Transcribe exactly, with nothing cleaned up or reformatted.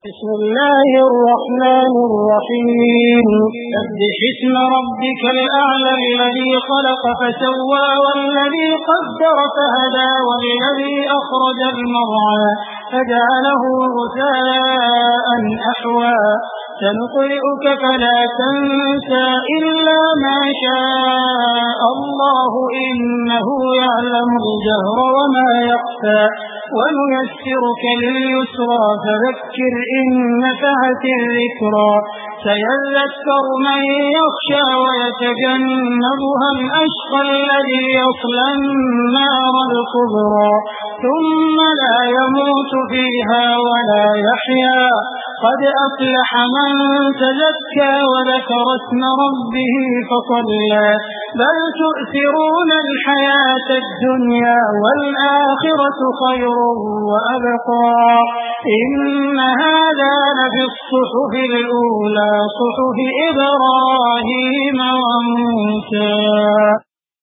بسم الله الرحمن الرحيم سبح اسم ربك الأعلى الذي خلق فسوى والذي قدر فهدى والذي أخرج المرعى فجعله غثاء أحوى سنقرئك فلا تنسى إلا ما شاء الله إنه يعلم الجهر وما يخفى ونيسرك لليسرى فذكر إن نفعت الذكرى سيذكر من يخشى ويتجنبها الأشقى الذي يصلى النار الكبرى ثم لا يموت فيها ولا يحيا قد أفلح من تزكى وذكر اسم ربه فصلى بل تؤثرون الحياة الدنيا والآخرة خير وأبقى إن هذا لفي الصحف الأولى صحف إبراهيم وموسى.